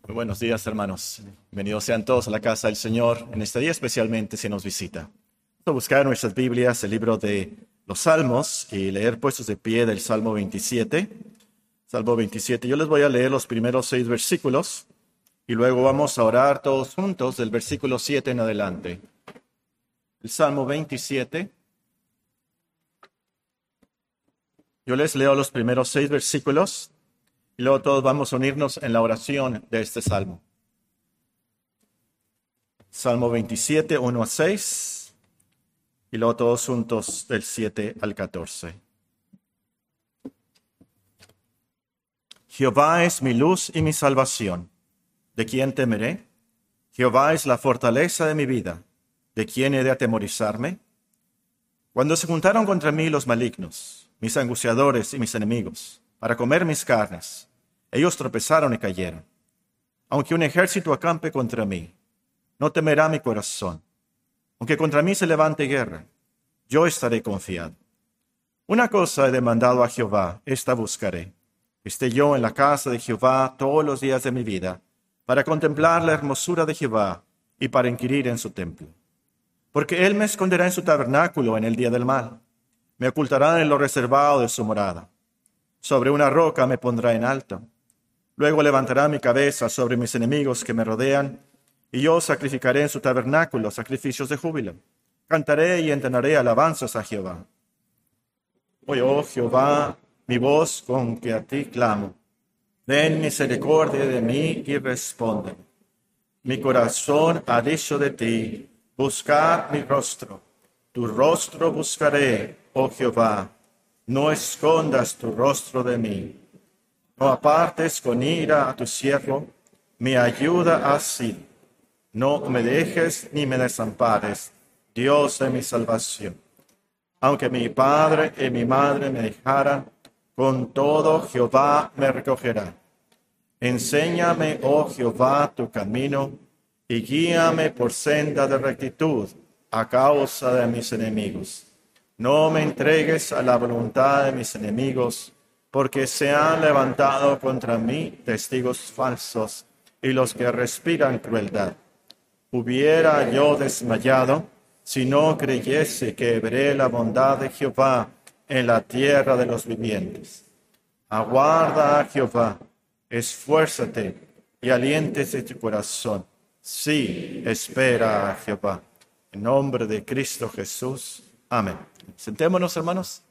Muy buenos días, hermanos. Bienvenidos sean todos a la casa del Señor, en este día especialmente si nos visita. Vamos a buscar en nuestras Biblias el libro de los Salmos y leer puestos de pie del Salmo 27. Salmo 27. Yo les voy a leer los primeros 6 versículos y luego vamos a orar todos juntos del versículo 7 en adelante. El Salmo 27. Yo les leo los primeros 6 versículos. Y luego todos vamos a unirnos en la oración de este salmo. Salmo 27, 1 a 6. Y luego todos juntos del 7 al 14. Jehová es mi luz y mi salvación. ¿De quién temeré? Jehová es la fortaleza de mi vida. ¿De quién he de atemorizarme? Cuando se juntaron contra mí los malignos, mis angustiadores y mis enemigos, para comer mis carnes, ellos tropezaron y cayeron. Aunque un ejército acampe contra mí, no temerá mi corazón. Aunque contra mí se levante guerra, yo estaré confiado. Una cosa he demandado a Jehová, esta buscaré: que esté yo en la casa de Jehová todos los días de mi vida, para contemplar la hermosura de Jehová y para inquirir en su templo. Porque él me esconderá en su tabernáculo en el día del mal, me ocultará en lo reservado de su morada. Sobre una roca me pondrá en alto. Luego levantará mi cabeza sobre mis enemigos que me rodean, y yo sacrificaré en su tabernáculo sacrificios de júbilo. Cantaré y entonaré alabanzas a Jehová. Oye, oh Jehová, mi voz con que a ti clamo. Ten misericordia de mí y respóndeme. Mi corazón ha dicho de ti: buscar mi rostro. Tu rostro buscaré, oh Jehová. No escondas tu rostro de mí. No apartes con ira a tu siervo, mi ayuda has sido. No me dejes ni me desampares, Dios de mi salvación. Aunque mi padre y mi madre me dejaran, con todo Jehová me recogerá. Enséñame, oh Jehová, tu camino, y guíame por senda de rectitud a causa de mis enemigos. No me entregues a la voluntad de mis enemigos, porque se han levantado contra mí testigos falsos y los que respiran crueldad. Hubiera yo desmayado si no creyese que veré la bondad de Jehová en la tierra de los vivientes. Aguarda a Jehová, esfuérzate y aliéntese tu corazón. Sí, espera a Jehová. En nombre de Cristo Jesús. Amén. Sentémonos, hermanos.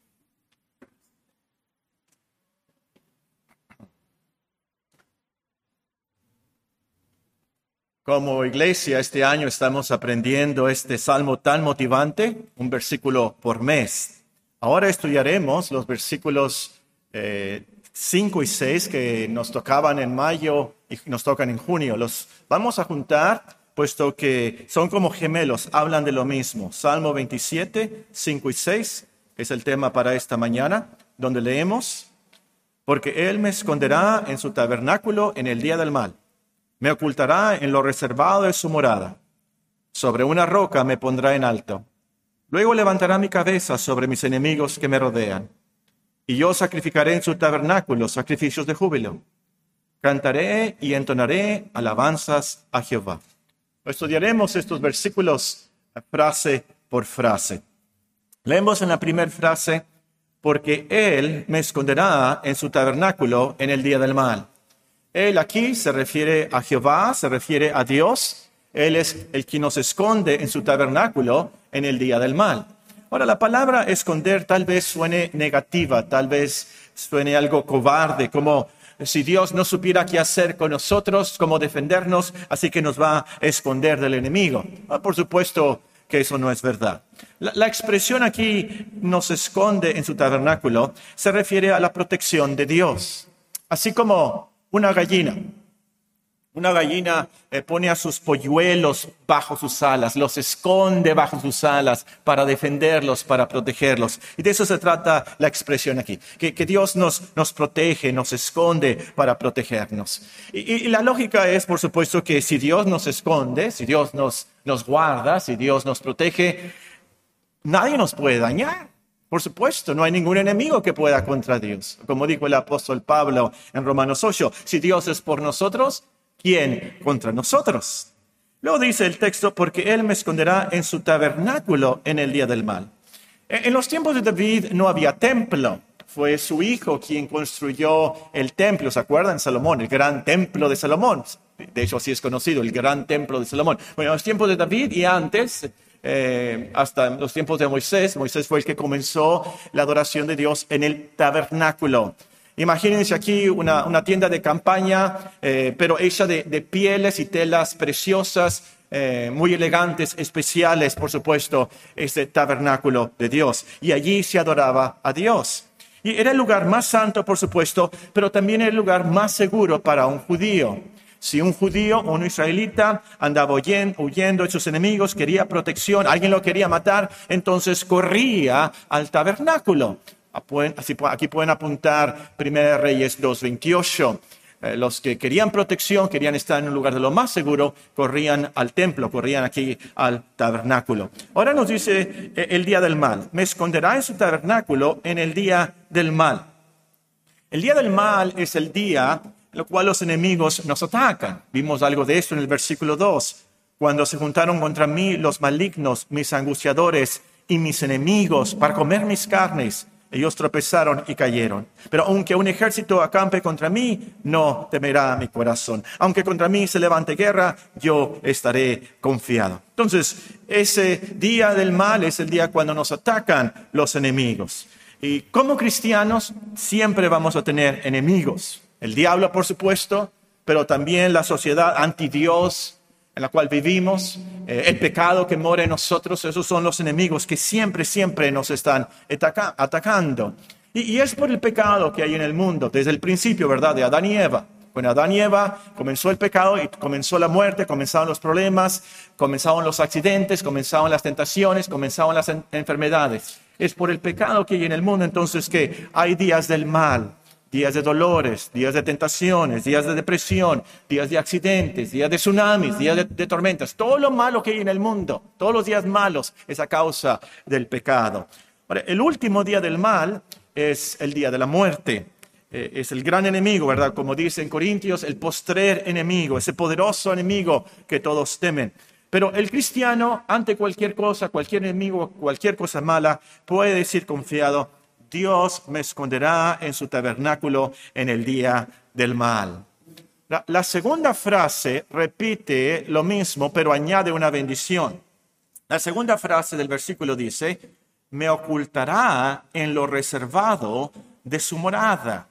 Como iglesia, este año estamos aprendiendo este salmo tan motivante, un versículo por mes. Ahora estudiaremos los versículos 5 y 6 que nos tocaban en mayo y nos tocan en junio. Los vamos a juntar, puesto que son como gemelos, hablan de lo mismo. Salmo 27, 5 y 6 es el tema para esta mañana, donde leemos: porque él me esconderá en su tabernáculo en el día del mal. Me ocultará en lo reservado de su morada. Sobre una roca me pondrá en alto. Luego levantará mi cabeza sobre mis enemigos que me rodean. Y yo sacrificaré en su tabernáculo sacrificios de júbilo. Cantaré y entonaré alabanzas a Jehová. Estudiaremos estos versículos frase por frase. Leemos en la primera frase: porque él me esconderá en su tabernáculo en el día del mal. Él aquí se refiere a Jehová, se refiere a Dios. Él es el que nos esconde en su tabernáculo en el día del mal. Ahora, la palabra esconder tal vez suene negativa, tal vez suene algo cobarde, como si Dios no supiera qué hacer con nosotros, cómo defendernos, así que nos va a esconder del enemigo. Por supuesto que eso no es verdad. La expresión aquí, nos esconde en su tabernáculo, se refiere a la protección de Dios. Así como una gallina pone a sus polluelos bajo sus alas, los esconde bajo sus alas para defenderlos, para protegerlos. Y de eso se trata la expresión aquí, que Dios nos protege, nos esconde para protegernos. Y la lógica es, por supuesto, que si Dios nos esconde, si Dios nos guarda, si Dios nos protege, nadie nos puede dañar. Por supuesto, no hay ningún enemigo que pueda contra Dios. Como dijo el apóstol Pablo en Romanos 8, si Dios es por nosotros, ¿quién contra nosotros? Luego dice el texto, porque Él me esconderá en su tabernáculo en el día del mal. En los tiempos de David no había templo. Fue su hijo quien construyó el templo, ¿se acuerdan? Salomón, el gran templo de Salomón. De hecho, así es conocido, el gran templo de Salomón. Bueno, en los tiempos de David y antes, hasta los tiempos de Moisés, Moisés fue el que comenzó la adoración de Dios en el tabernáculo. Imagínense aquí una tienda de campaña, pero hecha de pieles y telas preciosas, muy elegantes, especiales, por supuesto, este tabernáculo de Dios. Y allí se adoraba a Dios. Y era el lugar más santo, por supuesto, pero también era el lugar más seguro para un judío. Si un judío o un israelita andaba huyendo de sus enemigos, quería protección, alguien lo quería matar, entonces corría al tabernáculo. Aquí pueden apuntar 1 Reyes 2:28. Los que querían protección, querían estar en un lugar de lo más seguro, corrían al templo, corrían aquí al tabernáculo. Ahora nos dice el día del mal. Me esconderá en su tabernáculo en el día del mal. El día del mal es el día en el cual los enemigos nos atacan. Vimos algo de esto en el versículo 2. Cuando se juntaron contra mí los malignos, mis angustiadores y mis enemigos para comer mis carnes, ellos tropezaron y cayeron. Pero aunque un ejército acampe contra mí, no temerá mi corazón. Aunque contra mí se levante guerra, yo estaré confiado. Entonces, ese día del mal es el día cuando nos atacan los enemigos. Y como cristianos, siempre vamos a tener enemigos. El diablo, por supuesto, pero también la sociedad anti-Dios en la cual vivimos, el pecado que mora en nosotros, esos son los enemigos que siempre nos están atacando. Y es por el pecado que hay en el mundo, desde el principio, ¿verdad?, de Adán y Eva. Con Adán y Eva comenzó el pecado y comenzó la muerte, comenzaron los problemas, comenzaron los accidentes, comenzaron las tentaciones, comenzaron las enfermedades. Es por el pecado que hay en el mundo entonces que hay días del mal. Días de dolores, días de tentaciones, días de depresión, días de accidentes, días de tsunamis, días de tormentas. Todo lo malo que hay en el mundo, todos los días malos es a causa del pecado. Ahora, el último día del mal es el día de la muerte. Es el gran enemigo, ¿verdad? Como dice en Corintios, el postrer enemigo, ese poderoso enemigo que todos temen. Pero el cristiano, ante cualquier cosa, cualquier enemigo, cualquier cosa mala, puede decir confiado, Dios me esconderá en su tabernáculo en el día del mal. La segunda frase repite lo mismo, pero añade una bendición. La segunda frase del versículo dice, me ocultará en lo reservado de su morada.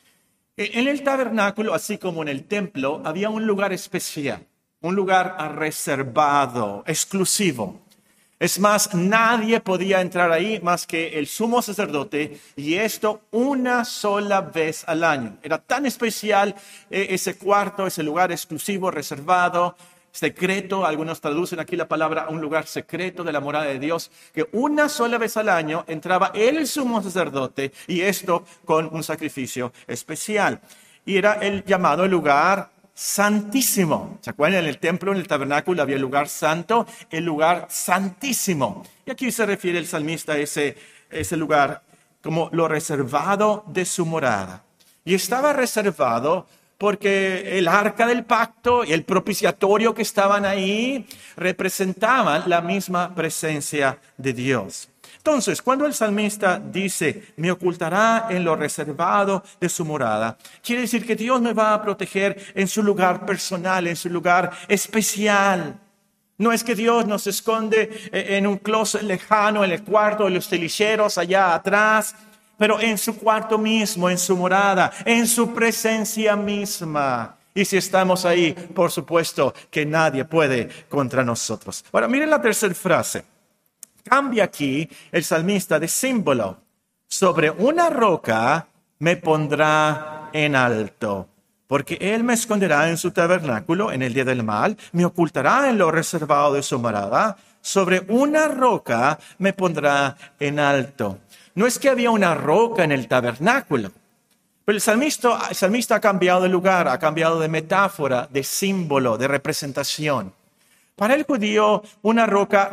En el tabernáculo, así como en el templo, había un lugar especial, un lugar reservado, exclusivo. Es más, nadie podía entrar ahí más que el sumo sacerdote, y esto una sola vez al año. Era tan especial ese cuarto, ese lugar exclusivo, reservado, secreto. Algunos traducen aquí la palabra un lugar secreto de la morada de Dios, que una sola vez al año entraba el sumo sacerdote, y esto con un sacrificio especial. Y era el llamado lugar santísimo. ¿Se acuerdan? En el templo, en el tabernáculo, había el lugar santo, el lugar santísimo. Y aquí se refiere el salmista a ese lugar como lo reservado de su morada. Y estaba reservado porque el arca del pacto y el propiciatorio que estaban ahí representaban la misma presencia de Dios. Entonces, cuando el salmista dice, me ocultará en lo reservado de su morada, quiere decir que Dios me va a proteger en su lugar personal, en su lugar especial. No es que Dios nos esconde en un closet lejano, en el cuarto de los tilicheros allá atrás, pero en su cuarto mismo, en su morada, en su presencia misma. Y si estamos ahí, por supuesto que nadie puede contra nosotros. Ahora, miren la tercera frase. Cambia aquí el salmista de símbolo. Sobre una roca me pondrá en alto, porque él me esconderá en su tabernáculo en el día del mal, me ocultará en lo reservado de su morada. Sobre una roca me pondrá en alto. No es que había una roca en el tabernáculo, pero el salmista ha cambiado de lugar, ha cambiado de metáfora, de símbolo, de representación. Para el judío, una roca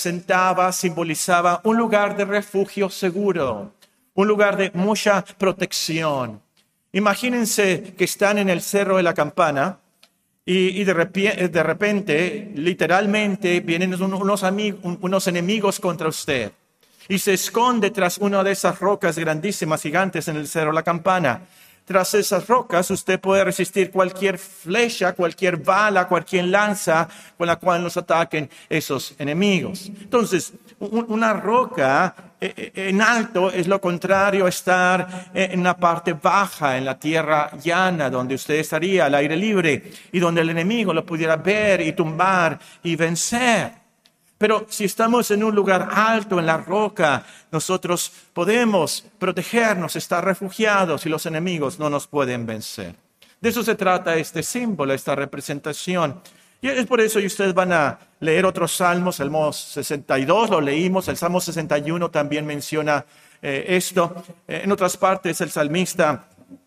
simbolizaba un lugar de refugio seguro, un lugar de mucha protección. Imagínense que están en el Cerro de la Campana Y de repente, literalmente, vienen unos enemigos contra usted. Y se esconde tras una de esas rocas grandísimas, gigantes en el Cerro La Campana. Tras esas rocas usted puede resistir cualquier flecha, cualquier bala, cualquier lanza con la cual nos ataquen esos enemigos. Entonces, una roca en alto es lo contrario a estar en una parte baja, en la tierra llana, donde usted estaría al aire libre y donde el enemigo lo pudiera ver y tumbar y vencer. Pero si estamos en un lugar alto, en la roca, nosotros podemos protegernos, estar refugiados y los enemigos no nos pueden vencer. De eso se trata este símbolo, esta representación. Y es por eso que ustedes van a leer otros salmos, Salmo 62 lo leímos, el Salmo 61 también menciona esto. En otras partes el salmista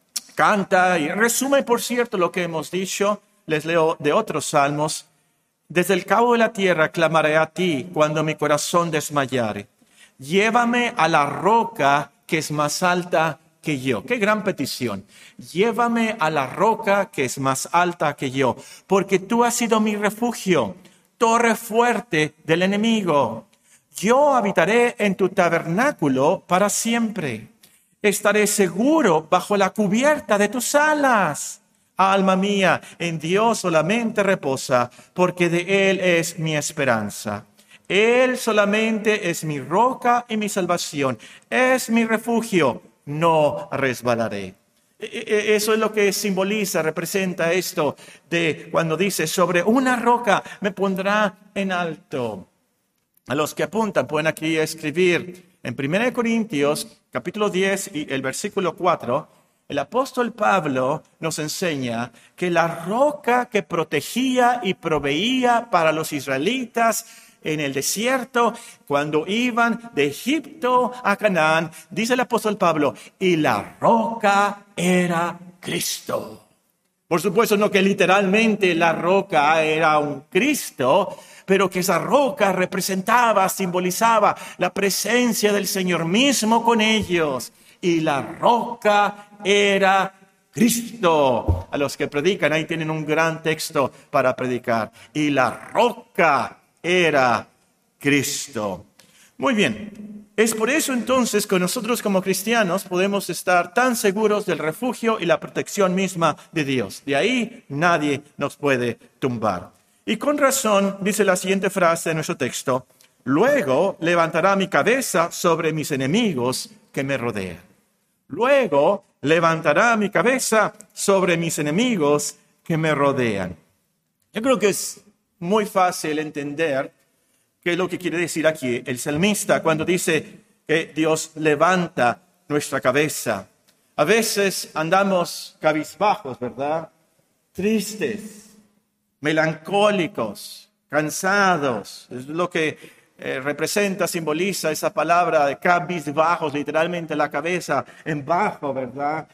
canta y resume, por cierto, lo que hemos dicho. Les leo de otros salmos. Desde el cabo de la tierra clamaré a ti cuando mi corazón desmayare. Llévame a la roca que es más alta que yo. Qué gran petición. Llévame a la roca que es más alta que yo, porque tú has sido mi refugio, torre fuerte del enemigo. Yo habitaré en tu tabernáculo para siempre. Estaré seguro bajo la cubierta de tus alas. Alma mía, en Dios solamente reposa, porque de Él es mi esperanza. Él solamente es mi roca y mi salvación. Es mi refugio, no resbalaré. Eso es lo que simboliza, representa esto de cuando dice, sobre una roca me pondrá en alto. A los que apuntan pueden aquí escribir en 1 Corintios, capítulo 10 y el versículo 4, el apóstol Pablo nos enseña que la roca que protegía y proveía para los israelitas en el desierto, cuando iban de Egipto a Canaán, dice el apóstol Pablo, y la roca era Cristo. Por supuesto, no que literalmente la roca era un Cristo, pero que esa roca representaba, simbolizaba la presencia del Señor mismo con ellos. Y la roca era Cristo. A los que predican, ahí tienen un gran texto para predicar. Y la roca era Cristo. Muy bien. Es por eso entonces que nosotros como cristianos podemos estar tan seguros del refugio y la protección misma de Dios. De ahí nadie nos puede tumbar. Y con razón dice la siguiente frase de nuestro texto: luego levantará mi cabeza sobre mis enemigos que me rodean. Luego levantará mi cabeza sobre mis enemigos que me rodean. Yo creo que es muy fácil entender qué es lo que quiere decir aquí el salmista cuando dice que Dios levanta nuestra cabeza. A veces andamos cabizbajos, ¿verdad? Tristes, melancólicos, cansados. Es lo que representa, simboliza esa palabra de cabizbajos, literalmente la cabeza en bajo, ¿verdad?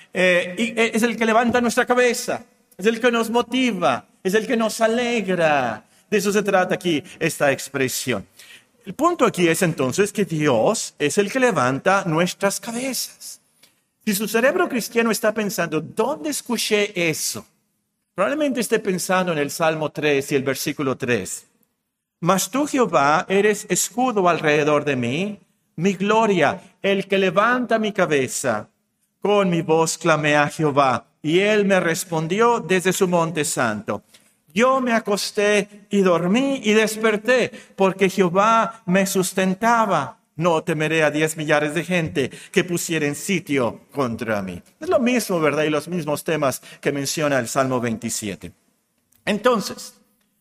Y es el que levanta nuestra cabeza, es el que nos motiva, es el que nos alegra. De eso se trata aquí esta expresión. El punto aquí es entonces que Dios es el que levanta nuestras cabezas. Si su cerebro cristiano está pensando, ¿dónde escuché eso? Probablemente esté pensando en el Salmo 3 y el versículo 3. Mas tú, Jehová, eres escudo alrededor de mí, mi gloria, el que levanta mi cabeza. Con mi voz clamé a Jehová, y él me respondió desde su monte santo. Yo me acosté y dormí y desperté, porque Jehová me sustentaba. No temeré a 10 millares de gente que pusieren sitio contra mí. Es lo mismo, ¿verdad? Y los mismos temas que menciona el Salmo 27. Entonces,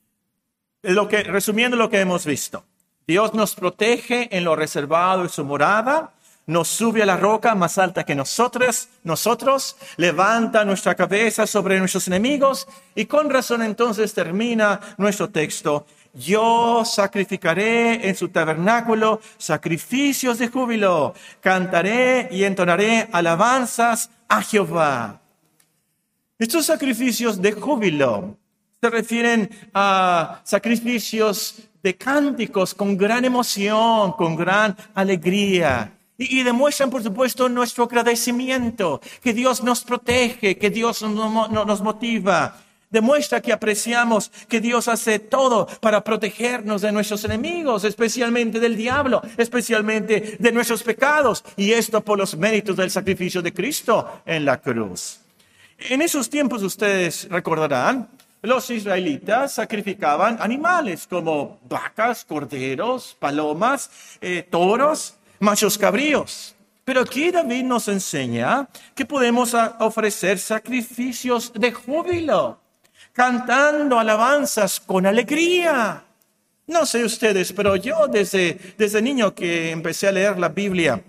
resumiendo lo que hemos visto, Dios nos protege en lo reservado de su morada, nos sube a la roca más alta que nosotros, levanta nuestra cabeza sobre nuestros enemigos y con razón entonces termina nuestro texto. Yo sacrificaré en su tabernáculo sacrificios de júbilo, cantaré y entonaré alabanzas a Jehová. Estos sacrificios de júbilo se refieren a sacrificios de cánticos con gran emoción, con gran alegría. Y demuestran, por supuesto, nuestro agradecimiento, que Dios nos protege, que Dios nos motiva. Demuestra que apreciamos que Dios hace todo para protegernos de nuestros enemigos, especialmente del diablo, especialmente de nuestros pecados. Y esto por los méritos del sacrificio de Cristo en la cruz. En esos tiempos, ustedes recordarán, los israelitas sacrificaban animales como vacas, corderos, palomas, toros, machos cabríos. Pero aquí David nos enseña que podemos ofrecer sacrificios de júbilo, cantando alabanzas con alegría. No sé ustedes, pero yo desde niño que empecé a leer la Biblia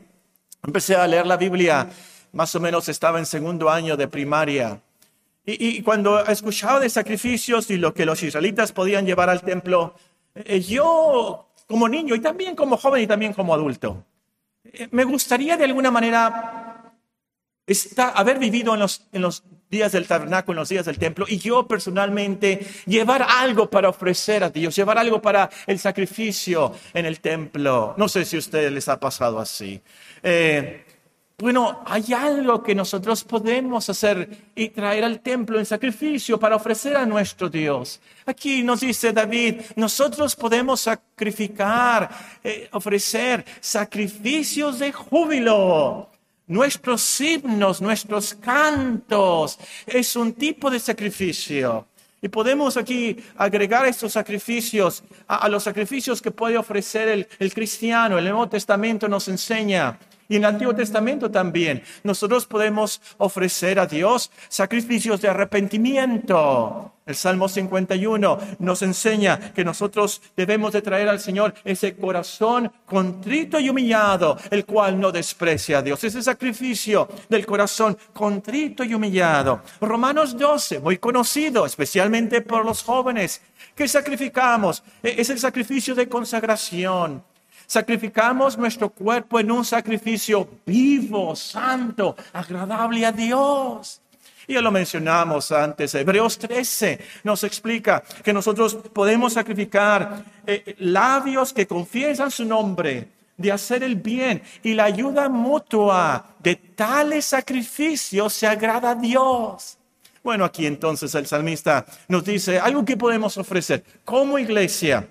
más o menos estaba en segundo año de primaria. Y cuando escuchaba de sacrificios y lo que los israelitas podían llevar al templo, yo como niño y también como joven y también como adulto, me gustaría de alguna manera haber vivido en los días del tabernáculo, en los días del templo, y yo personalmente llevar algo para ofrecer a Dios, llevar algo para el sacrificio en el templo. No sé si a ustedes les ha pasado así. Bueno, hay algo que nosotros podemos hacer y traer al templo en sacrificio para ofrecer a nuestro Dios. Aquí nos dice David, nosotros podemos sacrificar, ofrecer sacrificios de júbilo. Nuestros himnos, nuestros cantos, es un tipo de sacrificio. Y podemos aquí agregar estos sacrificios a los sacrificios que puede ofrecer el cristiano. El Nuevo Testamento nos enseña. Y en el Antiguo Testamento también, nosotros podemos ofrecer a Dios sacrificios de arrepentimiento. El Salmo 51 nos enseña que nosotros debemos de traer al Señor ese corazón contrito y humillado, el cual no desprecia a Dios. Ese sacrificio del corazón contrito y humillado. Romanos 12, muy conocido, especialmente por los jóvenes. ¿Qué sacrificamos? Es el sacrificio de consagración. Sacrificamos nuestro cuerpo en un sacrificio vivo, santo, agradable a Dios. Y ya lo mencionamos antes, Hebreos 13 nos explica que nosotros podemos sacrificar labios que confiesan su nombre, de hacer el bien y la ayuda mutua. De tales sacrificios se agrada a Dios. Bueno, aquí entonces el salmista nos dice algo que podemos ofrecer como iglesia.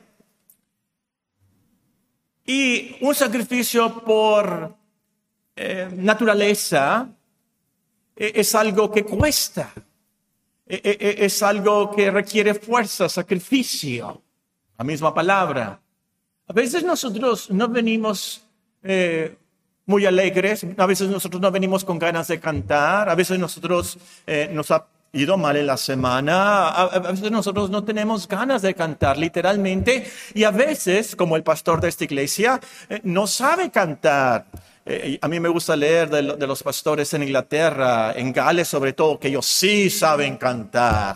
Y un sacrificio por naturaleza es algo que cuesta, es algo que requiere fuerza, sacrificio, la misma palabra. A veces nosotros no venimos muy alegres, a veces nosotros no venimos con ganas de cantar, a veces nosotros nos ha ido mal en la semana, a veces nosotros no tenemos ganas de cantar literalmente, y a veces, como el pastor de esta iglesia, no sabe cantar. A mí me gusta leer de los pastores en Inglaterra, en Gales sobre todo, que ellos sí saben cantar.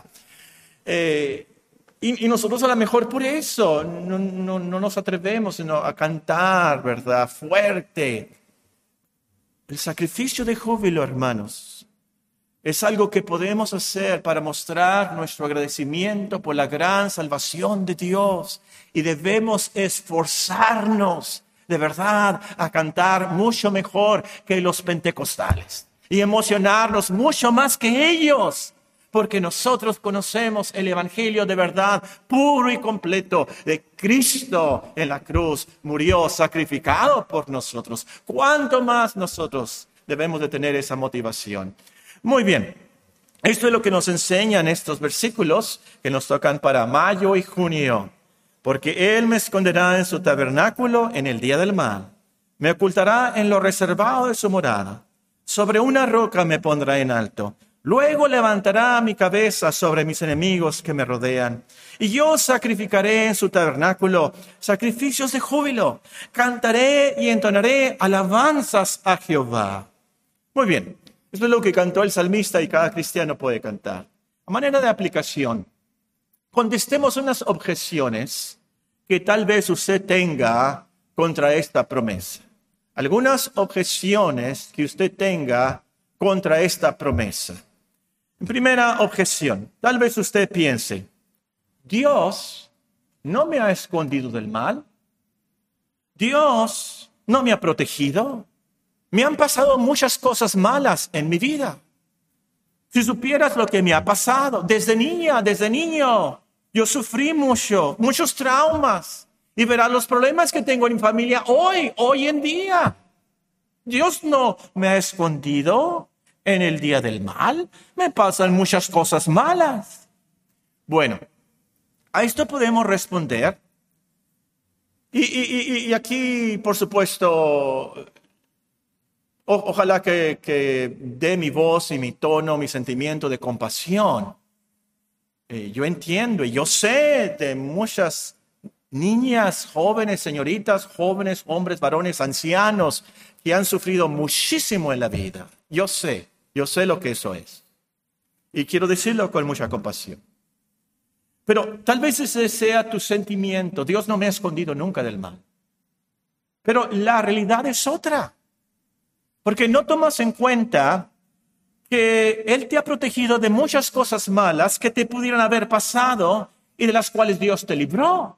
Y nosotros a lo mejor por eso no nos atrevemos a cantar, ¿verdad? Fuerte. El sacrificio de júbilo, hermanos, es algo que podemos hacer para mostrar nuestro agradecimiento por la gran salvación de Dios. Y debemos esforzarnos de verdad a cantar mucho mejor que los pentecostales. Y emocionarnos mucho más que ellos. Porque nosotros conocemos el evangelio de verdad puro y completo de Cristo en la cruz. Murió sacrificado por nosotros. ¿Cuánto más nosotros debemos de tener esa motivación? Muy bien, esto es lo que nos enseñan estos versículos que nos tocan para mayo y junio. Porque Él me esconderá en su tabernáculo en el día del mal. Me ocultará en lo reservado de su morada. Sobre una roca me pondrá en alto. Luego levantará mi cabeza sobre mis enemigos que me rodean. Y yo sacrificaré en su tabernáculo sacrificios de júbilo. Cantaré y entonaré alabanzas a Jehová. Muy bien. Esto es lo que cantó el salmista y cada cristiano puede cantar. A manera de aplicación, contestemos unas objeciones que tal vez usted tenga contra esta promesa. Algunas objeciones que usted tenga contra esta promesa. Primera objeción, tal vez usted piense, Dios no me ha escondido del mal. Dios no me ha protegido. Me han pasado muchas cosas malas en mi vida. Si supieras lo que me ha pasado desde niña, desde niño, yo sufrí muchos traumas. Y verás los problemas que tengo en mi familia hoy en día. Dios no me ha escondido en el día del mal. Me pasan muchas cosas malas. Bueno, a esto podemos responder. Y aquí, por supuesto, ojalá que dé mi voz y mi tono, mi sentimiento de compasión. Yo entiendo y yo sé de muchas niñas, jóvenes, señoritas, jóvenes, hombres, varones, ancianos que han sufrido muchísimo en la vida. Yo sé lo que eso es. Y quiero decirlo con mucha compasión. Pero tal vez ese sea tu sentimiento. Dios no me ha escondido nunca del mal. Pero la realidad es otra. Porque no tomas en cuenta que Él te ha protegido de muchas cosas malas que te pudieran haber pasado y de las cuales Dios te libró.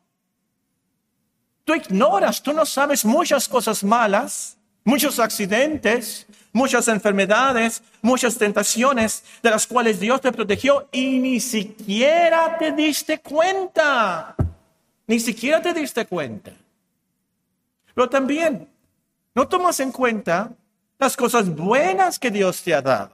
Tú ignoras, tú no sabes muchas cosas malas, muchos accidentes, muchas enfermedades, muchas tentaciones de las cuales Dios te protegió y ni siquiera te diste cuenta. Ni siquiera te diste cuenta. Pero también no tomas en cuenta las cosas buenas que Dios te ha dado.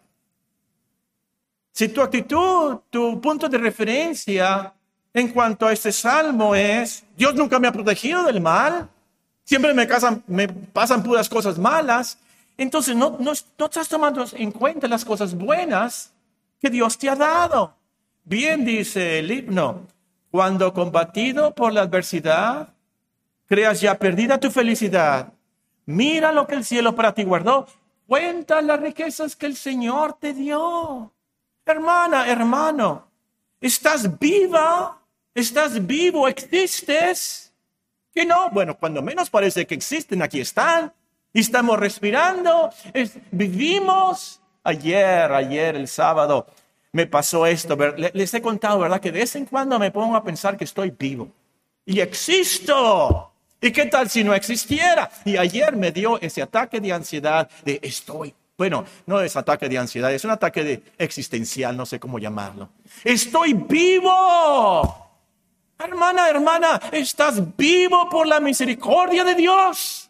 Si tu actitud, tu punto de referencia en cuanto a este salmo es, Dios nunca me ha protegido del mal, siempre me pasan puras cosas malas, entonces no estás tomando en cuenta las cosas buenas que Dios te ha dado. Bien dice el himno, cuando combatido por la adversidad, creas ya perdida tu felicidad, mira lo que el cielo para ti guardó, cuenta las riquezas que el Señor te dio. Hermana, hermano, ¿estás viva? ¿Estás vivo? ¿Existes? ¿Que no? Bueno, cuando menos parece que existen, aquí están. Y estamos respirando, vivimos. Ayer, el sábado, me pasó esto. Les he contado, ¿verdad? Que de vez en cuando me pongo a pensar que estoy vivo. Y existo. ¿Y qué tal si no existiera? Y ayer me dio ese ataque de ansiedad de bueno, no es ataque de ansiedad, es un ataque existencial, no sé cómo llamarlo. ¡Estoy vivo! Hermana, estás vivo por la misericordia de Dios.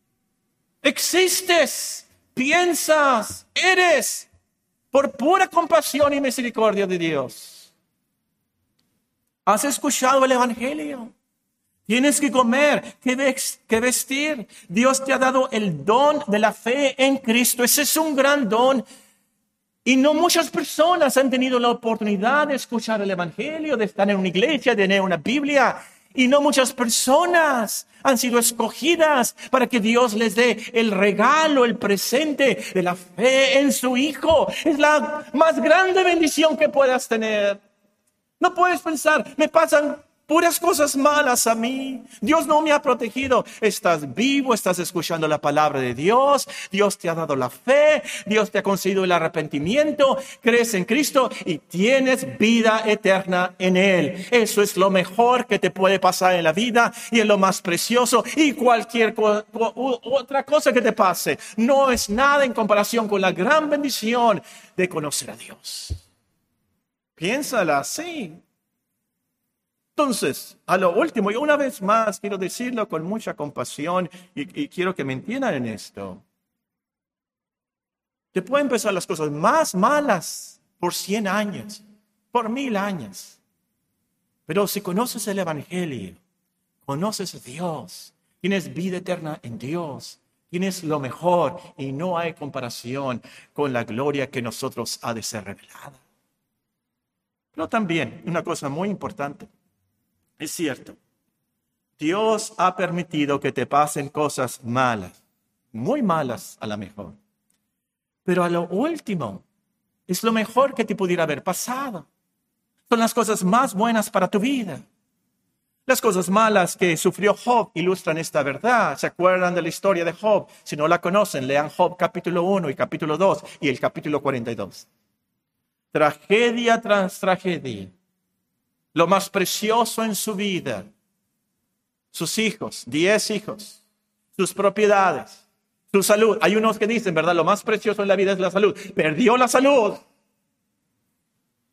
Existes, piensas, eres por pura compasión y misericordia de Dios. ¿Has escuchado el Evangelio? Tienes que comer, que vestir. Dios te ha dado el don de la fe en Cristo. Ese es un gran don. Y no muchas personas han tenido la oportunidad de escuchar el Evangelio, de estar en una iglesia, de tener una Biblia. Y no muchas personas han sido escogidas para que Dios les dé el regalo, el presente de la fe en su Hijo. Es la más grande bendición que puedas tener. No puedes pensar, me pasan puras cosas malas a mí. Dios no me ha protegido. Estás vivo, estás escuchando la palabra de Dios. Dios te ha dado la fe. Dios te ha concedido el arrepentimiento. Crees en Cristo y tienes vida eterna en Él. Eso es lo mejor que te puede pasar en la vida y es lo más precioso. Y cualquier otra cosa que te pase no es nada en comparación con la gran bendición de conocer a Dios. Piénsala así. Entonces, a lo último, y una vez más quiero decirlo con mucha compasión y quiero que me entiendan en esto. Te pueden empezar las cosas más malas por 100 años, por 1000 años. Pero si conoces el Evangelio, conoces a Dios, tienes vida eterna en Dios, tienes lo mejor y no hay comparación con la gloria que nosotros ha de ser revelada. Pero también, una cosa muy importante. Es cierto, Dios ha permitido que te pasen cosas malas, muy malas a lo mejor. Pero a lo último, es lo mejor que te pudiera haber pasado. Son las cosas más buenas para tu vida. Las cosas malas que sufrió Job ilustran esta verdad. ¿Se acuerdan de la historia de Job? Si no la conocen, lean Job capítulo 1 y capítulo 2 y el capítulo 42. Tragedia tras tragedia. Lo más precioso en su vida, sus hijos, 10 hijos, sus propiedades, su salud. Hay unos que dicen, ¿verdad? Lo más precioso en la vida es la salud. Perdió la salud.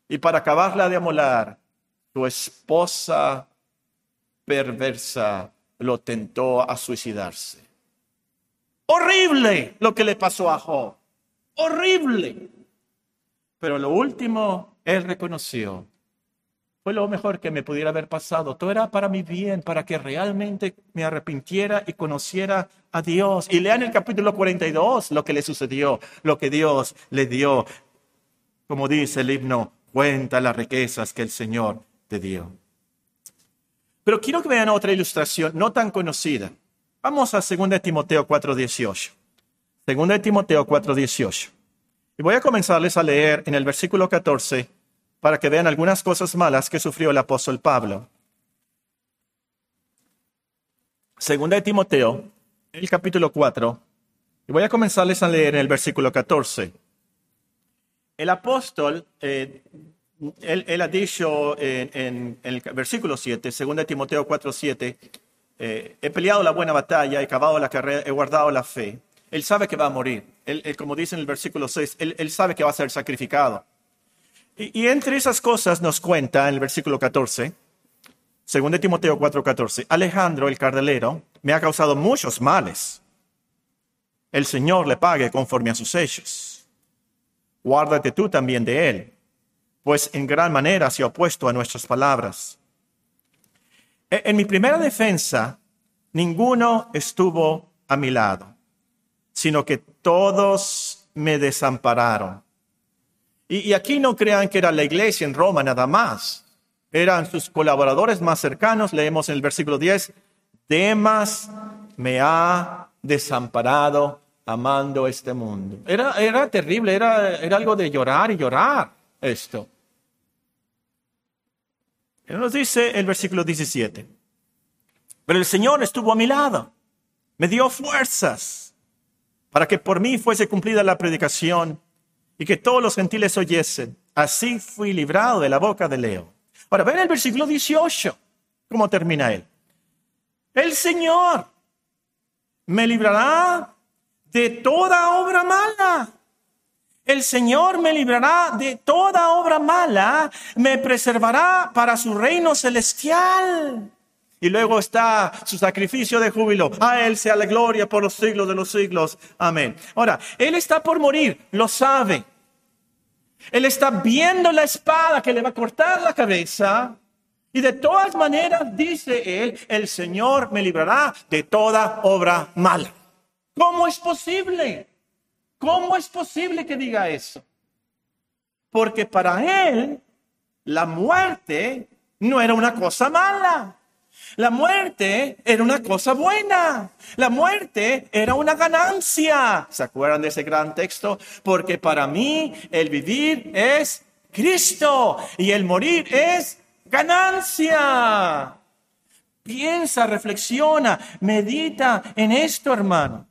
Y para acabarla de amolar, su esposa perversa lo tentó a suicidarse. Horrible lo que le pasó a Job. Horrible. Pero lo último, él reconoció. Fue lo mejor que me pudiera haber pasado. Todo era para mi bien, para que realmente me arrepintiera y conociera a Dios. Y lean el capítulo 42 lo que le sucedió, lo que Dios le dio. Como dice el himno, cuenta las riquezas que el Señor te dio. Pero quiero que vean otra ilustración no tan conocida. Vamos a 2 Timoteo 4:18. 2 Timoteo 4:18. Y voy a comenzarles a leer en el versículo 14 para que vean algunas cosas malas que sufrió el apóstol Pablo. 2 Timoteo, el capítulo 4, y voy a comenzarles a leer en el versículo 14. El apóstol, él ha dicho en el versículo 7, 2 Timoteo 4:7, he peleado la buena batalla, he acabado la carrera, he guardado la fe. Él sabe que va a morir. Él, como dice en el versículo 6, él sabe que va a ser sacrificado. Y entre esas cosas nos cuenta en el versículo 14, 2 Timoteo 4:14, Alejandro, el cardelero, me ha causado muchos males. El Señor le pague conforme a sus hechos. Guárdate tú también de él, pues en gran manera se ha opuesto a nuestras palabras. En mi primera defensa, ninguno estuvo a mi lado, sino que todos me desampararon. Y aquí no crean que era la iglesia en Roma nada más. Eran sus colaboradores más cercanos. Leemos en el versículo 10, Demas me ha desamparado amando este mundo. Era terrible, era algo de llorar y llorar esto. Él nos dice el versículo 17, pero el Señor estuvo a mi lado, me dio fuerzas para que por mí fuese cumplida la predicación y que todos los gentiles oyesen. Así fui librado de la boca del león. Ahora, ven el versículo 18. ¿Cómo termina él? El Señor me librará de toda obra mala. El Señor me librará de toda obra mala. Me preservará para su reino celestial. Y luego está su sacrificio de júbilo. A Él sea la gloria por los siglos de los siglos. Amén. Ahora, Él está por morir, lo sabe. Él está viendo la espada que le va a cortar la cabeza. Y de todas maneras, dice Él, el Señor me librará de toda obra mala. ¿Cómo es posible? ¿Cómo es posible que diga eso? Porque para Él, la muerte no era una cosa mala. La muerte era una cosa buena. La muerte era una ganancia. ¿Se acuerdan de ese gran texto? Porque para mí el vivir es Cristo y el morir es ganancia. Piensa, reflexiona, medita en esto, hermano.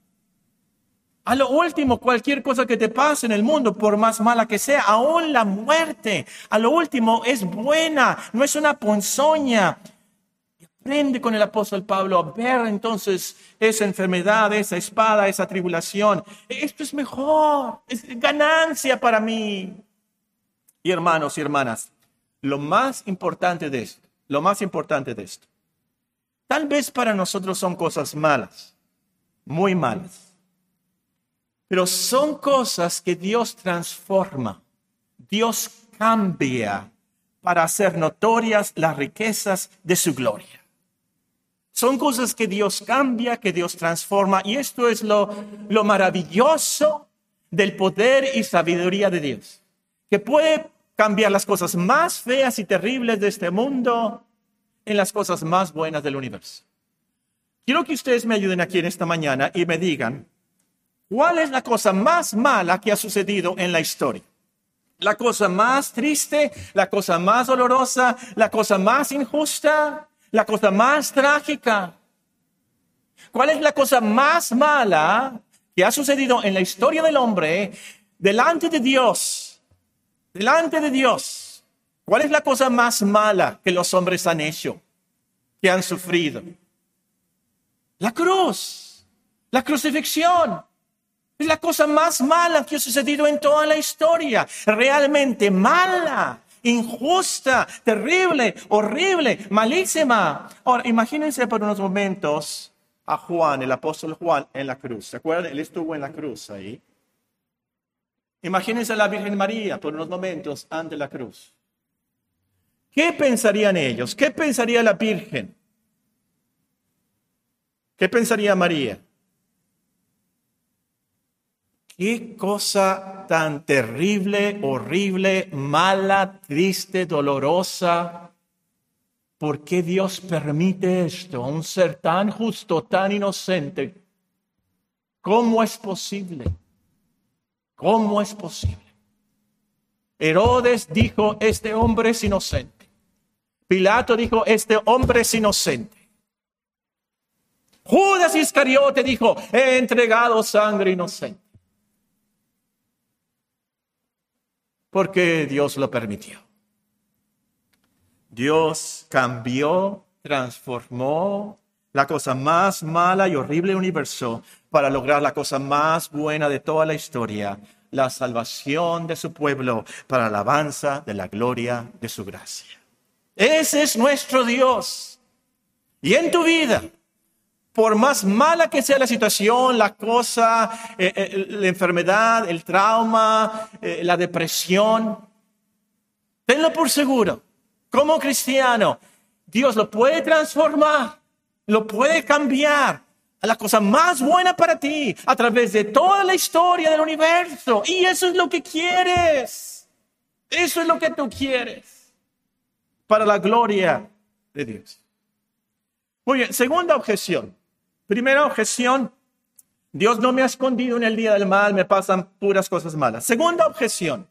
A lo último, cualquier cosa que te pase en el mundo, por más mala que sea, aún la muerte, a lo último es buena, no es una ponzoña. Aprende con el apóstol Pablo a ver entonces esa enfermedad, esa espada, esa tribulación. Esto es mejor, es ganancia para mí. Y hermanos y hermanas, lo más importante de esto, tal vez para nosotros son cosas malas, muy malas, pero son cosas que Dios transforma, Dios cambia para hacer notorias las riquezas de su gloria. Son cosas que Dios cambia, que Dios transforma. Y esto es lo maravilloso del poder y sabiduría de Dios. Que puede cambiar las cosas más feas y terribles de este mundo en las cosas más buenas del universo. Quiero que ustedes me ayuden aquí en esta mañana y me digan, ¿cuál es la cosa más mala que ha sucedido en la historia? La cosa más triste, la cosa más dolorosa, la cosa más injusta, la cosa más trágica. ¿Cuál es la cosa más mala que ha sucedido en la historia del hombre delante de Dios? Delante de Dios. ¿Cuál es la cosa más mala que los hombres han hecho, que han sufrido? La cruz, la crucifixión. Es la cosa más mala que ha sucedido en toda la historia. Realmente mala. injusta, terrible, horrible, malísima. Ahora, imagínense por unos momentos a Juan, el apóstol Juan, en la cruz. ¿Se acuerdan? Él estuvo en la cruz ahí. Imagínense a la Virgen María por unos momentos ante la cruz. ¿Qué pensarían ellos? ¿Qué pensaría la Virgen? ¿Qué pensaría María? Qué cosa tan terrible, horrible, mala, triste, dolorosa. ¿Por qué Dios permite esto a un ser tan justo, tan inocente? ¿Cómo es posible? ¿Cómo es posible? Herodes dijo, este hombre es inocente. Pilato dijo, este hombre es inocente. Judas Iscariote dijo, he entregado sangre inocente. Porque Dios lo permitió. Dios cambió, transformó la cosa más mala y horrible del universo para lograr la cosa más buena de toda la historia, la salvación de su pueblo para la alabanza de la gloria de su gracia. Ese es nuestro Dios. Y en tu vida, por más mala que sea la situación, la cosa, la enfermedad, el trauma, la depresión, tenlo por seguro. Como cristiano, Dios lo puede transformar, lo puede cambiar a la cosa más buena para ti a través de toda la historia del universo. Y eso es lo que quieres. Eso es lo que tú quieres para la gloria de Dios. Muy bien, segunda objeción. Primera objeción, Dios no me ha escondido en el día del mal, me pasan puras cosas malas. Segunda objeción,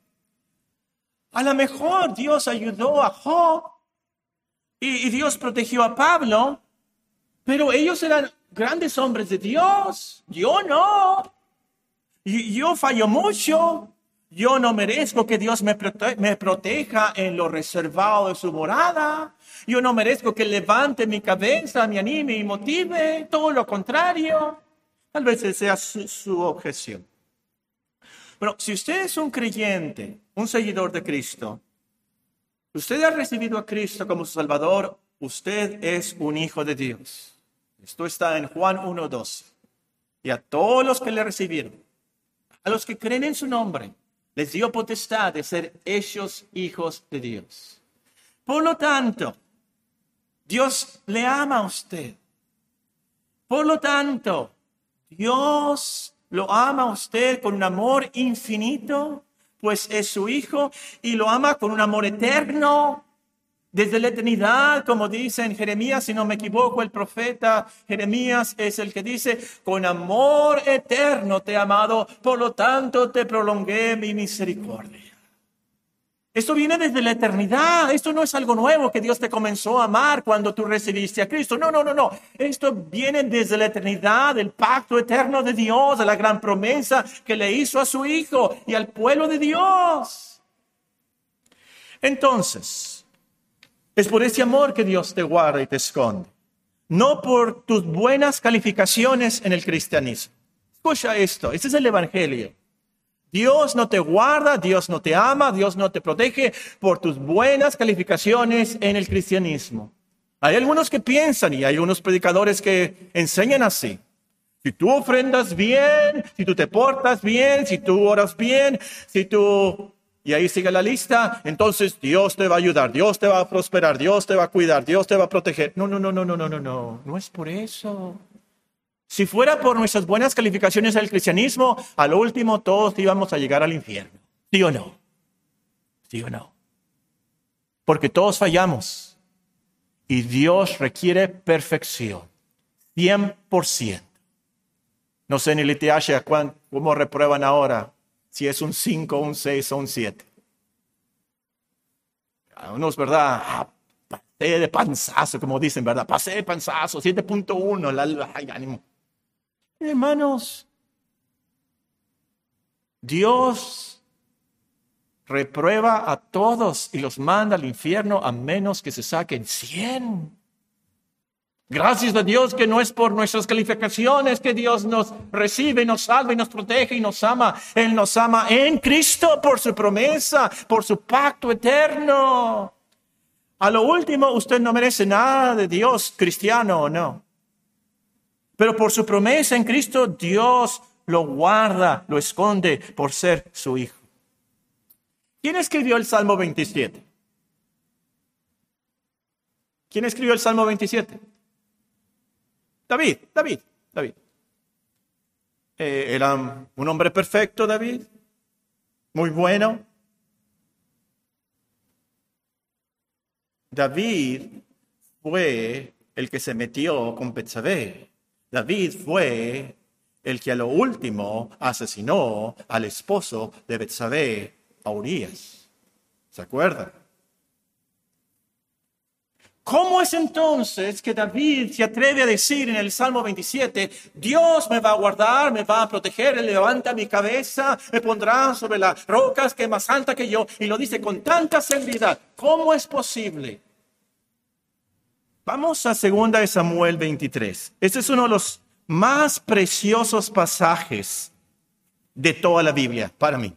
a lo mejor Dios ayudó a Job y Dios protegió a Pablo, pero ellos eran grandes hombres de Dios. Yo no. Yo fallo mucho. Yo no merezco que Dios me proteja en lo reservado de su morada. Yo no merezco que levante mi cabeza, me anime y motive. Todo lo contrario. Tal vez esa sea su objeción. Pero si usted es un creyente, un seguidor de Cristo, usted ha recibido a Cristo como su Salvador, usted es un hijo de Dios. Esto está en Juan 1:12. Y a todos los que le recibieron, a los que creen en su nombre, les dio potestad de ser hechos hijos de Dios. Por lo tanto, Dios le ama a usted. Por lo tanto, Dios lo ama a usted con un amor infinito, pues es su hijo, y lo ama con un amor eterno, desde la eternidad, como dice en Jeremías, si no me equivoco, el profeta Jeremías es el que dice, con amor eterno te he amado, por lo tanto te prolongué mi misericordia. Esto viene desde la eternidad. Esto no es algo nuevo que Dios te comenzó a amar cuando tú recibiste a Cristo. No. Esto viene desde la eternidad, del pacto eterno de Dios, de la gran promesa que le hizo a su Hijo y al pueblo de Dios. Entonces, es por ese amor que Dios te guarda y te esconde. No por tus buenas calificaciones en el cristianismo. Escucha esto, este es el Evangelio. Dios no te guarda, Dios no te ama, Dios no te protege por tus buenas calificaciones en el cristianismo. Hay algunos que piensan y hay unos predicadores que enseñan así. Si tú ofrendas bien, si tú te portas bien, si tú oras bien, y ahí sigue la lista, entonces Dios te va a ayudar, Dios te va a prosperar, Dios te va a cuidar, Dios te va a proteger. No es por eso. Si fuera por nuestras buenas calificaciones al cristianismo, al último todos íbamos a llegar al infierno. ¿Sí o no? ¿Sí o no? Porque todos fallamos. Y Dios requiere perfección. 100%. No sé en el ITH cómo reprueban ahora. Si es un 5, un 6 o un 7. A unos, ¿verdad? Pasé de panzazo, como dicen, ¿verdad? Pasé de panzazo, 7.1. Ay, ánimo. Hermanos, Dios reprueba a todos y los manda al infierno a menos que se saquen 100. Gracias a Dios que no es por nuestras calificaciones que Dios nos recibe, nos salva y nos protege y nos ama. Él nos ama en Cristo por su promesa, por su pacto eterno. A lo último, usted no merece nada de Dios, cristiano o no. Pero por su promesa en Cristo, Dios lo guarda, lo esconde por ser su hijo. ¿Quién escribió el Salmo 27? ¿Quién escribió el Salmo 27? David. Era un hombre perfecto, David. Muy bueno. David fue el que se metió con Betsabé. David fue el que a lo último asesinó al esposo de Betsabé, a Urías. ¿Se acuerdan? ¿Cómo es entonces que David se atreve a decir en el Salmo 27, Dios me va a guardar, me va a proteger, Él levanta mi cabeza, me pondrá sobre las rocas que es más alta que yo? Y lo dice con tanta seguridad. ¿Cómo es posible? Vamos a 2 Samuel 23. Este es uno de los más preciosos pasajes de toda la Biblia para mí.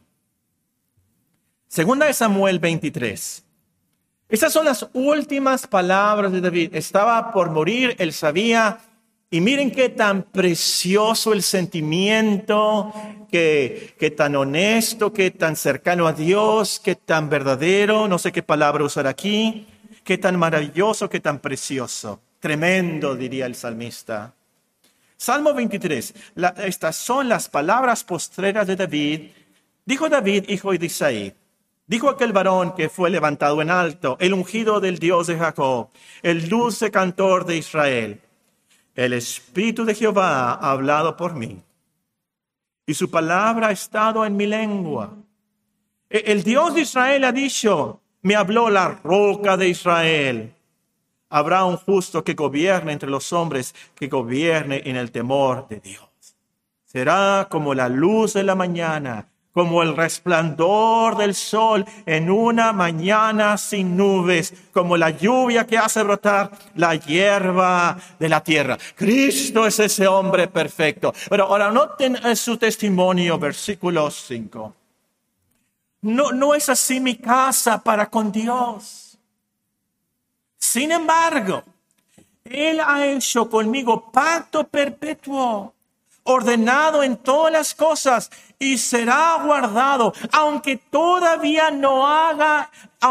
2 Samuel 23. Estas son las últimas palabras de David. Estaba por morir, él sabía. Y miren qué tan precioso el sentimiento, qué tan honesto, qué tan cercano a Dios, qué tan verdadero, no sé qué palabra usar aquí, qué tan maravilloso, qué tan precioso. Tremendo, diría el salmista. Salmo 23. Estas son las palabras postreras de David. Dijo David, hijo de Isaí. Dijo aquel varón que fue levantado en alto, el ungido del Dios de Jacob, el dulce cantor de Israel. El Espíritu de Jehová ha hablado por mí, y su palabra ha estado en mi lengua. El Dios de Israel ha dicho, me habló la roca de Israel. Habrá un justo que gobierne entre los hombres, que gobierne en el temor de Dios. Será como la luz de la mañana, como el resplandor del sol en una mañana sin nubes, como la lluvia que hace brotar la hierba de la tierra. Cristo es ese hombre perfecto. Pero ahora noten su testimonio, versículo 5. No es así mi casa para con Dios. Sin embargo, Él ha hecho conmigo pacto perpetuo, ordenado en todas las cosas, y será guardado, aunque todavía no haga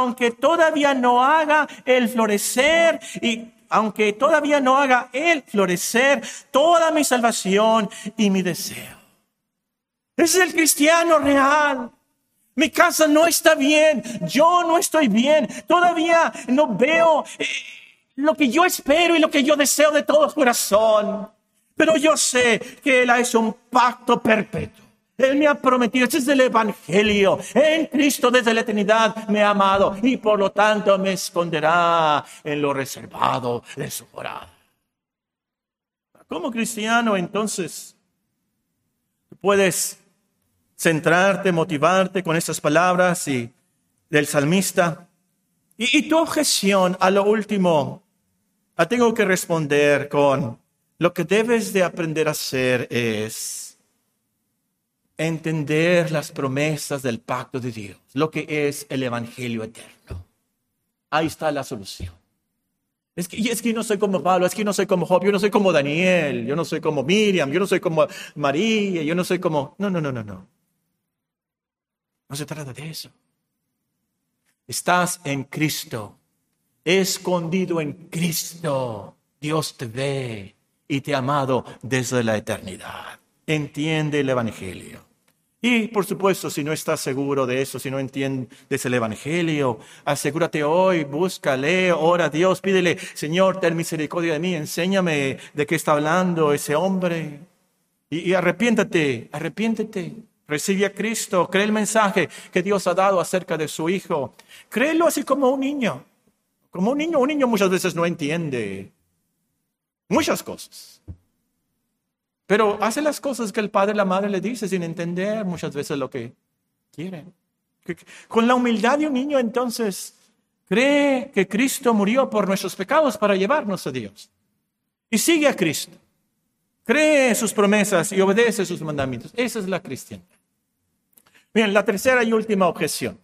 el florecer, y aunque todavía no haga el florecer toda mi salvación y mi deseo. Ese es el cristiano real. Mi casa no está bien, yo no estoy bien, todavía no veo lo que yo espero y lo que yo deseo de todo corazón. Pero yo sé que Él ha hecho un pacto perpetuo. Él me ha prometido, este es el Evangelio. En Cristo desde la eternidad me ha amado y por lo tanto me esconderá en lo reservado de su morada. Como cristiano, entonces, puedes centrarte, motivarte con estas palabras y del salmista. Y tu objeción a lo último, la tengo que responder con lo que debes de aprender a hacer es entender las promesas del pacto de Dios, lo que es el Evangelio eterno. Ahí está la solución. Es que yo no soy como Pablo, es que yo no soy como Job, yo no soy como Daniel, yo no soy como Miriam, yo no soy como María, yo no soy como... No. No se trata de eso. Estás en Cristo, escondido en Cristo. Dios te ve y te ha amado desde la eternidad. Entiende el Evangelio. Y, por supuesto, si no estás seguro de eso, si no entiendes el Evangelio, asegúrate hoy, busca, lee, ora a Dios, pídele, Señor, ten misericordia de mí, enséñame de qué está hablando ese hombre. Y arrepiéntate. Recibe a Cristo, cree el mensaje que Dios ha dado acerca de su Hijo. Créelo así como un niño. Como un niño muchas veces no entiende muchas cosas. Pero hace las cosas que el padre y la madre le dicen sin entender muchas veces lo que quieren. Con la humildad de un niño, entonces, cree que Cristo murió por nuestros pecados para llevarnos a Dios. y sigue a Cristo. Cree en sus promesas y obedece sus mandamientos. Esa es la cristiandad. Bien, la tercera y última objeción.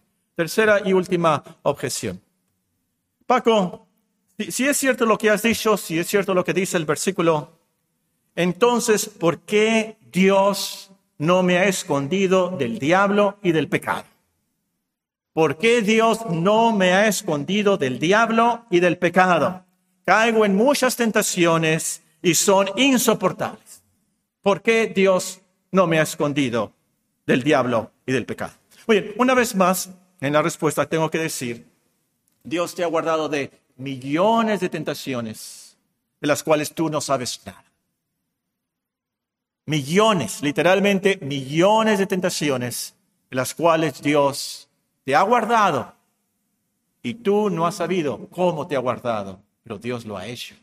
Paco, si es cierto lo que has dicho, si es cierto lo que dice el versículo, entonces, ¿por qué Dios no me ha escondido del diablo y del pecado? ¿Por qué Dios no me ha escondido del diablo y del pecado? Caigo en muchas tentaciones y son insoportables. ¿Por qué Dios no me ha escondido del diablo y del pecado? Oye, una vez más, en la respuesta tengo que decir, Dios te ha guardado de millones de tentaciones de las cuales tú no sabes nada. Millones, literalmente millones de tentaciones de las cuales Dios te ha guardado y tú no has sabido cómo te ha guardado, pero Dios lo ha hecho.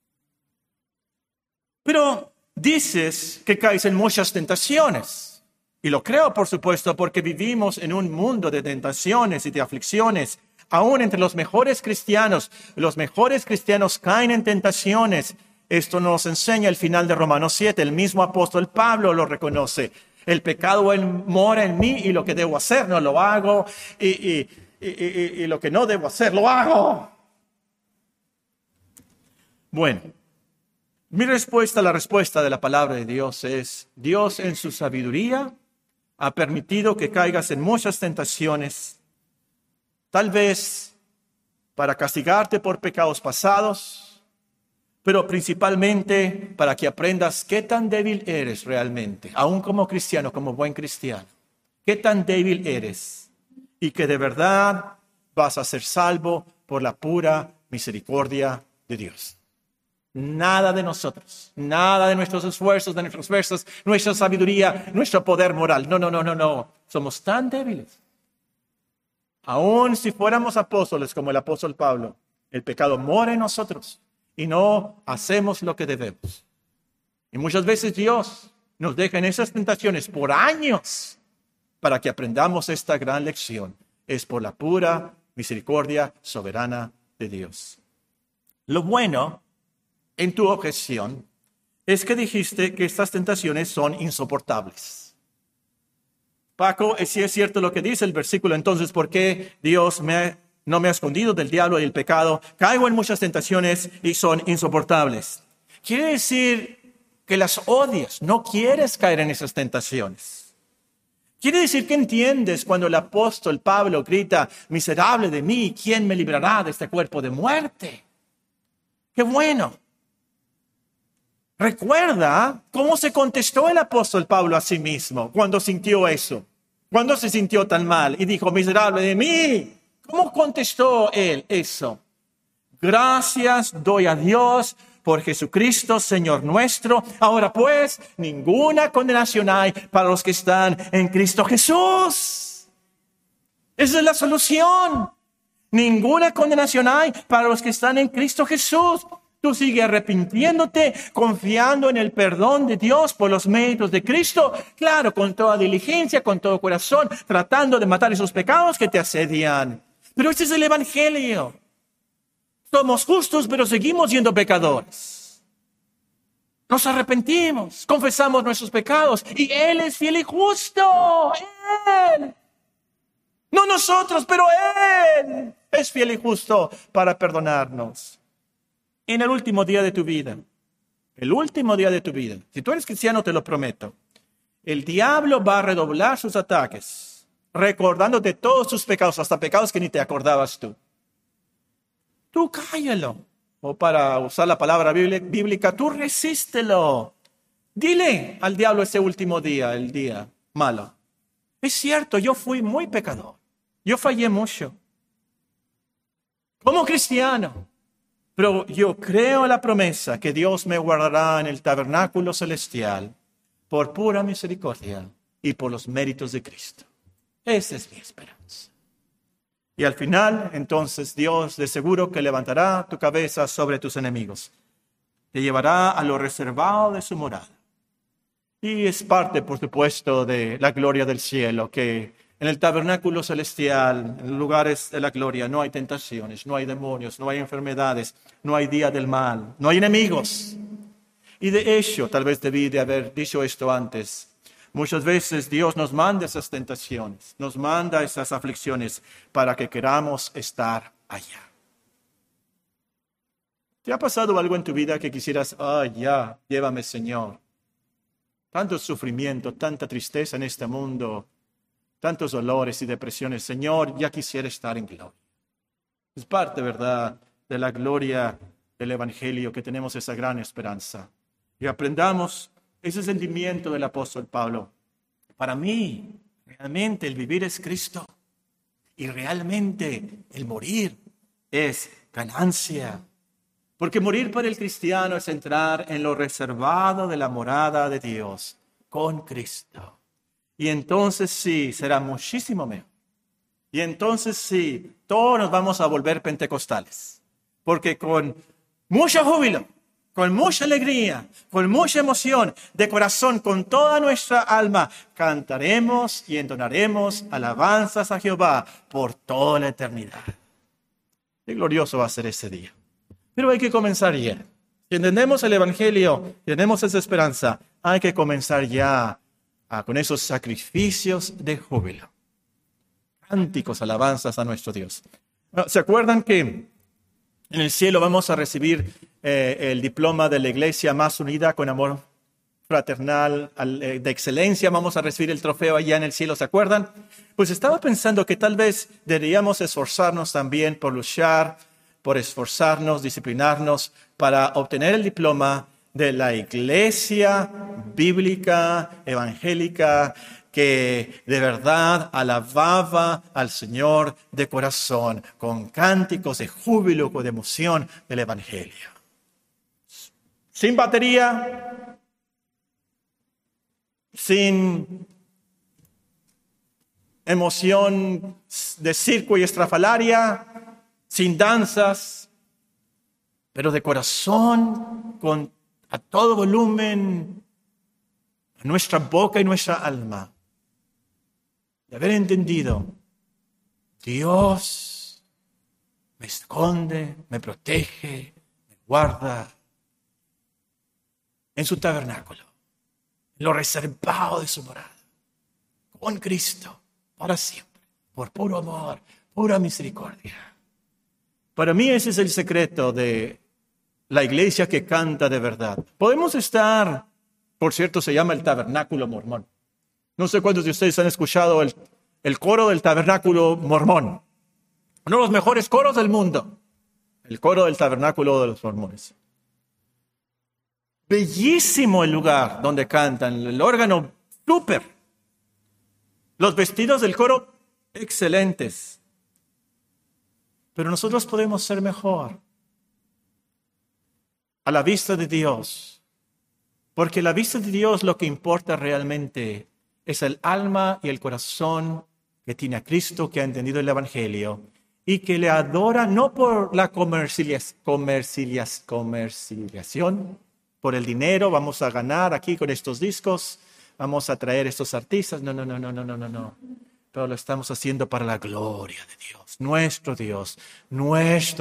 Pero dices que caes en muchas tentaciones. Y lo creo, por supuesto, porque vivimos en un mundo de tentaciones y de aflicciones. Aún entre los mejores cristianos caen en tentaciones. Esto nos enseña el final de Romanos 7. El mismo apóstol Pablo lo reconoce. El pecado mora en mí y lo que debo hacer no lo hago. Y lo que no debo hacer lo hago. Bueno, mi respuesta a la respuesta de la palabra de Dios es: Dios en su sabiduría ha permitido que caigas en muchas tentaciones, tal vez para castigarte por pecados pasados, pero principalmente para que aprendas qué tan débil eres realmente, aún como cristiano, como buen cristiano. Qué tan débil eres y que de verdad vas a ser salvo por la pura misericordia de Dios. Nada de nosotros, nada de nuestros esfuerzos, de nuestros versos, nuestra sabiduría, nuestro poder moral. No. Somos tan débiles. Aún si fuéramos apóstoles como el apóstol Pablo, el pecado mora en nosotros y no hacemos lo que debemos. Y muchas veces Dios nos deja en esas tentaciones por años para que aprendamos esta gran lección. Es por la pura misericordia soberana de Dios. Lo bueno en tu objeción es que dijiste que estas tentaciones son insoportables. Paco, si es cierto lo que dice el versículo, entonces, ¿por qué Dios no me ha escondido del diablo y del pecado? Caigo en muchas tentaciones y son insoportables. Quiere decir que las odias, no quieres caer en esas tentaciones. Quiere decir que entiendes cuando el apóstol Pablo grita: miserable de mí, ¿quién me librará de este cuerpo de muerte? ¡Qué bueno! Recuerda cómo se contestó el apóstol Pablo a sí mismo cuando sintió eso, cuando se sintió tan mal y dijo: miserable de mí. ¿Cómo contestó él eso? Gracias doy a Dios por Jesucristo, Señor nuestro. Ahora pues, ninguna condenación hay para los que están en Cristo Jesús. Esa es la solución. Ninguna condenación hay para los que están en Cristo Jesús. Tú sigues arrepintiéndote, confiando en el perdón de Dios por los méritos de Cristo. Claro, con toda diligencia, con todo corazón, tratando de matar esos pecados que te asedian. Pero este es el Evangelio. Somos justos, pero seguimos siendo pecadores. Nos arrepentimos, confesamos nuestros pecados y Él es fiel y justo. Él. No nosotros, pero Él es fiel y justo para perdonarnos. En el último día de tu vida, si tú eres cristiano, te lo prometo, el diablo va a redoblar sus ataques, recordándote todos tus pecados, hasta pecados que ni te acordabas tú. Tú cállalo, o para usar la palabra bíblica, tú resístelo. Dile al diablo ese último día, el día malo: es cierto, yo fui muy pecador, yo fallé mucho como cristiano. Pero yo creo en la promesa que Dios me guardará en el tabernáculo celestial por pura misericordia y por los méritos de Cristo. Esa es mi esperanza. Y al final, entonces, Dios de seguro que levantará tu cabeza sobre tus enemigos. Te llevará a lo reservado de su morada. Y es parte, por supuesto, de la gloria del cielo, que en el tabernáculo celestial, en los lugares de la gloria, no hay tentaciones, no hay demonios, no hay enfermedades, no hay día del mal, no hay enemigos. Y de hecho, tal vez debí de haber dicho esto antes, muchas veces Dios nos manda esas tentaciones, nos manda esas aflicciones para que queramos estar allá. ¿Te ha pasado algo en tu vida que quisieras, ya, llévame Señor? Tanto sufrimiento, tanta tristeza en este mundo, tantos dolores y depresiones. Señor, ya quisiera estar en gloria. Es parte, ¿verdad?, de la gloria del Evangelio que tenemos esa gran esperanza. Y aprendamos ese sentimiento del apóstol Pablo. Para mí, realmente el vivir es Cristo. Y realmente el morir es ganancia. Porque morir para el cristiano es entrar en lo reservado de la morada de Dios con Cristo. Y entonces sí, será muchísimo mejor. Y entonces sí, todos nos vamos a volver pentecostales. Porque con mucho júbilo, con mucha alegría, con mucha emoción, de corazón, con toda nuestra alma, cantaremos y entonaremos alabanzas a Jehová por toda la eternidad. Qué glorioso va a ser ese día. Pero hay que comenzar ya. Si entendemos el Evangelio, tenemos esa esperanza, hay que comenzar ya con esos sacrificios de júbilo. Cánticos, alabanzas a nuestro Dios. ¿Se acuerdan que en el cielo vamos a recibir el diploma de la iglesia más unida con amor fraternal, de excelencia? Vamos a recibir el trofeo allá en el cielo, ¿se acuerdan? Pues estaba pensando que tal vez deberíamos esforzarnos también por luchar, por esforzarnos, disciplinarnos para obtener el diploma de la iglesia bíblica, evangélica, que de verdad alababa al Señor de corazón, con cánticos de júbilo, de emoción del Evangelio. Sin batería, sin emoción de circo y estrafalaria, sin danzas, pero de corazón, a todo volumen, a nuestra boca y nuestra alma. De haber entendido, Dios me esconde, me protege, me guarda en su tabernáculo, en lo reservado de su morada, con Cristo, para siempre, por puro amor, pura misericordia. Para mí ese es el secreto de la iglesia que canta de verdad. Podemos estar, por cierto, se llama el Tabernáculo Mormón. No sé cuántos de ustedes han escuchado el coro del Tabernáculo Mormón. Uno de los mejores coros del mundo. El coro del Tabernáculo de los Mormones. Bellísimo el lugar donde cantan. El órgano, súper. Los vestidos del coro, excelentes. Pero nosotros podemos ser mejor a la vista de Dios. Porque a la vista de Dios lo que importa realmente es el alma y el corazón que tiene a Cristo, que ha entendido el Evangelio y que le adora no por la comercialización, por el dinero, vamos a ganar aquí con estos discos, vamos a traer estos artistas. No. Pero lo estamos haciendo para la gloria de Dios, nuestro